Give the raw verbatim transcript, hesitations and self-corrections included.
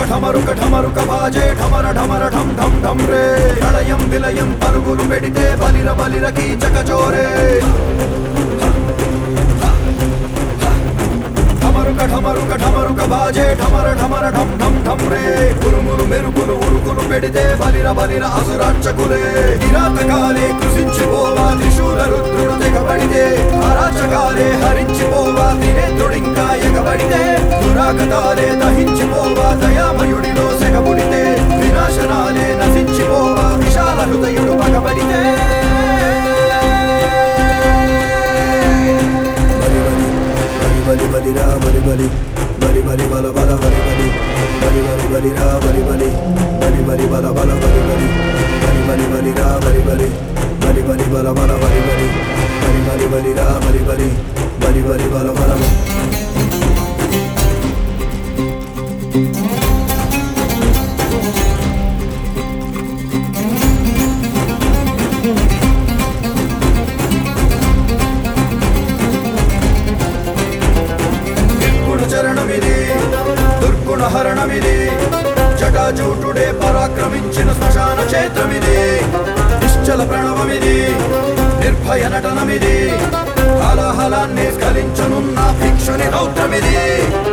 ఢమరుక ఢమరుక బాజే ఢమర ఢమర ఢం ఢం ఢం రే ప్రళయం విలయం పరుగులు పెడితే బలిర బలిర కీచక చోరే ఢమరుక ఢమరుక ఢమరుక బాజే ఢమర ఢమర ఢం ఢం ఢం రే ఉరుములు మెరుపులు ఉరుకులు పెడితే బలిర బలిర అసురార్చకులే కిరాతకాలే కృషించిపోవా త్రిశూల రుద్రుడు తెగబడితే అరాచకాలే హరించిపోవా త్రినేత్రుడింకా ఎగబడితే దురాగతాలే దహించిపోవా దయామయుడిలో సెగబుడితే వినాశనాలే నశించిపోవా విశాల హృదయుడు పగబడితే బలి బలి రా బలి బలి బలి బలి బల బల బలి బలి బలి బలి బలి రా బలి బలి బలి బలి బల బల బలి బలి బలి బలి బలి రా బలి బలి బలి బలి బల బల బలి బలి బలి బలి బలి రా బలి బలి బలి బలి బల బల చరణమిది దుర్గుణ హరణమిది జటాజూటుడే పరాక్రమించిన శ్మశాన క్షేత్రమిది నిశ్చల ప్రణవమిది నిర్భయ నటనమిది హలాహలాన్ని స్ఖలించనున్న భిక్షుని రౌద్రమిది